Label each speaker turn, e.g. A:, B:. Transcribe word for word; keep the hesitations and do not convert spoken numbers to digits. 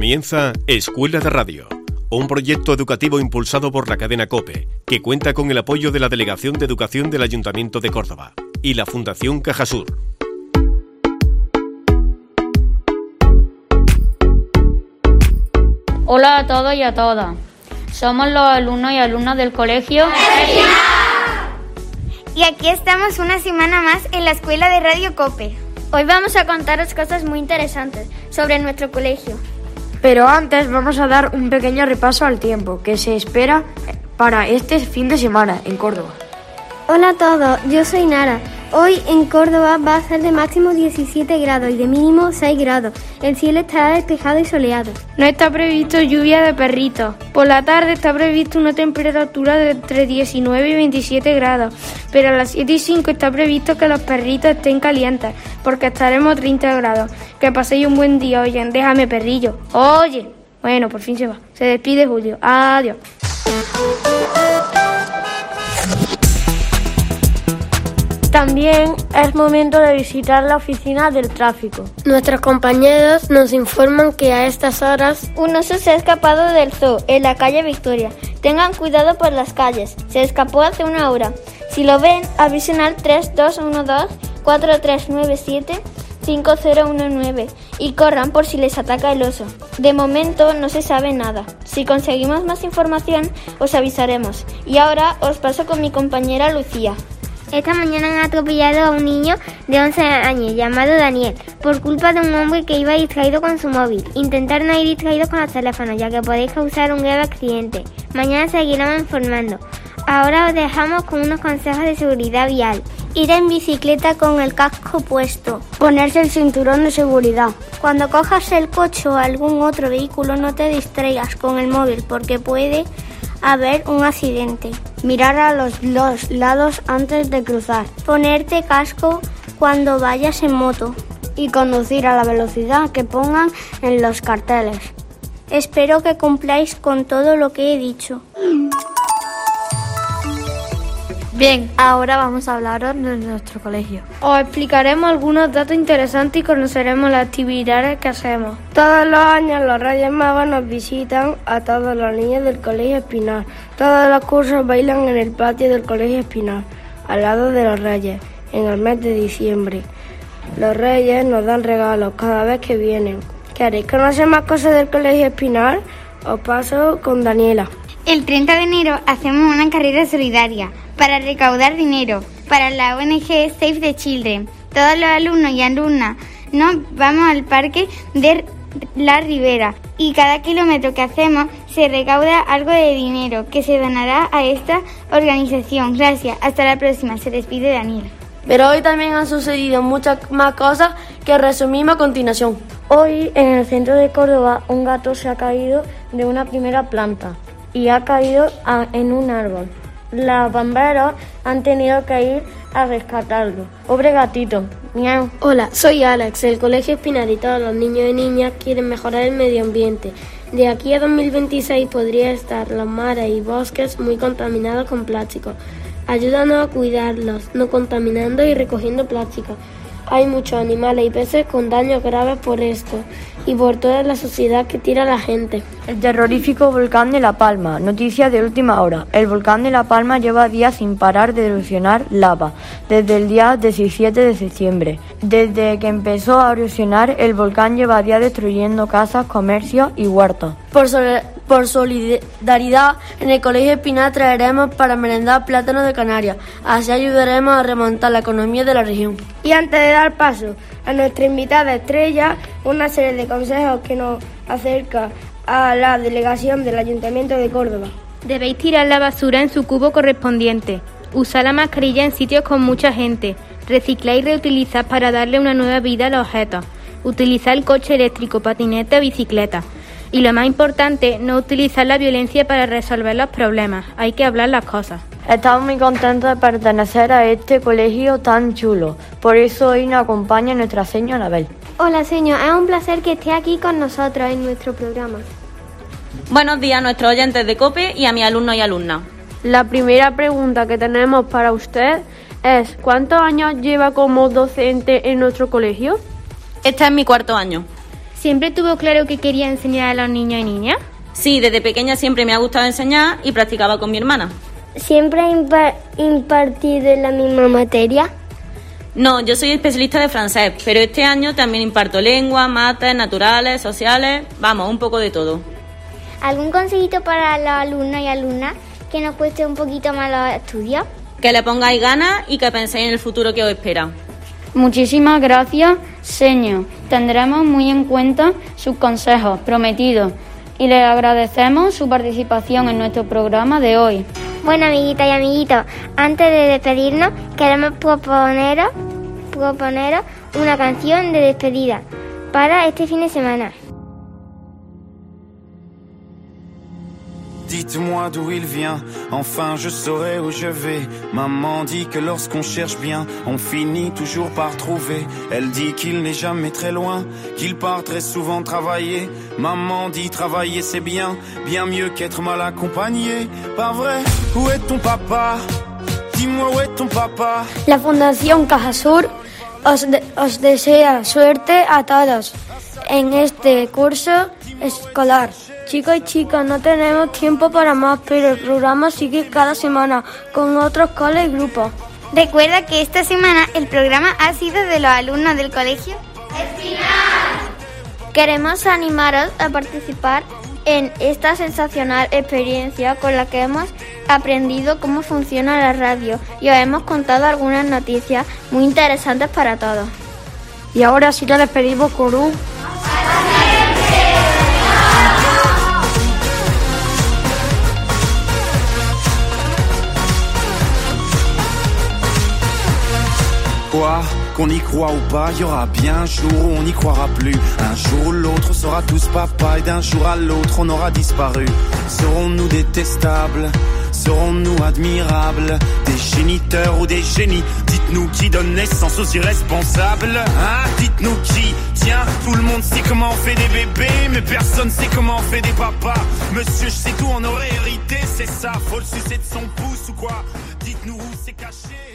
A: Comienza Escuela de Radio, un proyecto educativo impulsado por la cadena COPE, que cuenta con el apoyo de la Delegación de Educación del Ayuntamiento de Córdoba y la Fundación Cajasur.
B: Hola a todos y a todas. Somos los alumnos y alumnas del colegio
C: y aquí estamos una semana más en la Escuela de Radio COPE.
D: Hoy vamos a contaros cosas muy interesantes sobre nuestro colegio.
E: Pero antes vamos a dar un pequeño repaso al tiempo que se espera para este fin de semana en Córdoba.
F: Hola a todos, yo soy Nara. Hoy en Córdoba va a ser de máximo diecisiete grados y de mínimo seis grados. El cielo estará despejado y soleado.
G: No está previsto lluvia de perritos. Por la tarde está previsto una temperatura de entre diecinueve y veintisiete grados. Pero a las siete y cinco está previsto que los perritos estén calientes, porque estaremos a treinta grados. Que paséis un buen día, oye, déjame perrillo. Oye, bueno, por fin se va. Se despide Julio. Adiós.
H: También es momento de visitar la oficina del tráfico.
I: Nuestros compañeros nos informan que a estas horas
D: un oso se ha escapado del zoo en la calle Victoria. Tengan cuidado por las calles. Se escapó hace una hora. Si lo ven, avisen al tres dos uno dos, cuatro tres nueve siete, cinco cero uno nueve y corran por si les ataca el oso. De momento no se sabe nada. Si conseguimos más información, os avisaremos. Y ahora os paso con mi compañera Lucía.
C: Esta mañana han atropellado a un niño de once años llamado Daniel por culpa de un hombre que iba distraído con su móvil. Intentar no ir distraídos con los teléfonos, ya que podéis causar un grave accidente. Mañana seguiremos informando. Ahora os dejamos con unos consejos de seguridad vial.
F: Ir en bicicleta con el casco puesto.
H: Ponerse el cinturón de seguridad.
F: Cuando cojas el coche o algún otro vehículo, no te distraigas con el móvil porque puede haber un accidente.
H: Mirar a los, los lados antes de cruzar.
F: Ponerte casco cuando vayas en moto.
H: Y conducir a la velocidad que pongan en los carteles.
F: Espero que cumpláis con todo lo que he dicho.
E: Bien, ahora vamos a hablaros de nuestro colegio.
G: Os explicaremos algunos datos interesantes y conoceremos las actividades que hacemos.
H: Todos los años los Reyes Magos nos visitan a todos los niños del Colegio Espinar. Todos los cursos bailan en el patio del Colegio Espinar, al lado de los Reyes, en el mes de diciembre. Los Reyes nos dan regalos cada vez que vienen. ¿Queréis conocer más cosas del Colegio Espinar? Os paso con Daniela.
C: El treinta de enero hacemos una carrera solidaria para recaudar dinero para la O N G Save the Children. Todos los alumnos y alumnas nos vamos al parque de la Ribera y cada kilómetro que hacemos se recauda algo de dinero que se donará a esta organización. Gracias, hasta la próxima. Se despide Daniel.
I: Pero hoy también han sucedido muchas más cosas que resumimos a continuación.
H: Hoy en el centro de Córdoba un gato se ha caído de una primera planta y ha caído a, en un árbol. Los bomberos han tenido que ir a rescatarlo. Pobre gatito. Miau.
I: Hola, soy Alex. El Colegio Espinar y todos los niños y niñas quieren mejorar el medio ambiente. De aquí a dos mil veintiséis podría estar los mares y bosques muy contaminados con plástico. Ayúdanos a cuidarlos, no contaminando y recogiendo plástico. Hay muchos animales y peces con daños graves por esto y por toda la sociedad que tira la gente.
E: El terrorífico volcán de La Palma. Noticia de última hora. El volcán de La Palma lleva días sin parar de erupcionar lava, desde el día diecisiete de septiembre. Desde que empezó a erupcionar, el volcán lleva días destruyendo casas, comercios y huertos.
I: Por, sol- por solidaridad, en el Colegio Espinar traeremos para merendar plátanos de Canarias. Así ayudaremos a remontar la economía de la región.
H: Y antes de dar paso a nuestra invitada estrella, una serie de consejos que nos acerca a la delegación del Ayuntamiento de Córdoba.
G: Debéis tirar la basura en su cubo correspondiente. Usar la mascarilla en sitios con mucha gente. Reciclar y reutilizar para darle una nueva vida a los objetos. Utilizar el coche eléctrico, patinete o bicicleta. Y lo más importante, no utilizar la violencia para resolver los problemas. Hay que hablar las cosas.
E: Estamos muy contentos de pertenecer a este colegio tan chulo. Por eso hoy nos acompaña nuestra señora Anabel.
F: Hola, señor. Es un placer que esté aquí con nosotros en nuestro programa.
J: Buenos días a nuestros oyentes de COPE y a mis alumnos y alumnas.
G: La primera pregunta que tenemos para usted es ¿cuántos años lleva como docente en nuestro colegio?
J: Este es mi cuarto año.
G: ¿Siempre tuvo claro que quería enseñar a los niños y niñas?
J: Sí, desde pequeña siempre me ha gustado enseñar y practicaba con mi hermana.
F: ¿Siempre ha impa- impartido en la misma materia?
J: No, yo soy especialista de francés, pero este año también imparto lengua, mates, naturales, sociales, vamos, un poco de todo.
C: ¿Algún consejito para los alumnos y alumnas que nos cueste un poquito más los estudios?
J: Que le pongáis ganas y que penséis en el futuro que os espera.
B: Muchísimas gracias, señor. Tendremos muy en cuenta sus consejos prometidos y les agradecemos su participación en nuestro programa de hoy.
C: Bueno, amiguitas y amiguitos, antes de despedirnos, queremos proponeros, proponeros una canción de despedida para este fin de semana.
K: Dites-moi d'où il vient, enfin je saurai où je vais. Maman dit que lorsqu'on cherche bien, on finit toujours par trouver. Elle dit qu'il n'est jamais très loin, qu'il part très souvent travailler. Maman dit travailler c'est bien, bien mieux qu'être mal accompagné. Pas vrai? Où est ton papa? Dis-moi où est ton papa?
H: La Fundación Cajasur os, de, os desea suerte a todos en este curso escolar. Chicos y chicas, no tenemos tiempo para más, pero el programa sigue cada semana con otros coles y grupos.
C: Recuerda que esta semana el programa ha sido de los alumnos del Colegio
D: Espinar. Queremos animaros a participar en esta sensacional experiencia con la que hemos aprendido cómo funciona la radio y os hemos contado algunas noticias muy interesantes para todos.
H: Y ahora sí nos despedimos con un...
K: Quoi? Qu'on y croit ou pas, il y aura bien un jour où on n'y croira plus. Un jour ou l'autre, on sera tous papa et d'un jour à l'autre, on aura disparu. Serons-nous détestables? Serons-nous admirables? Des géniteurs ou des génies? Dites-nous qui donne naissance aux irresponsables? Hein? Dites-nous qui? Tiens, tout le monde sait comment on fait des bébés, mais personne sait comment on fait des papas. Monsieur, je sais tout, on aurait hérité, c'est ça. Faut le sucer de son pouce ou quoi? Dites-nous où c'est caché.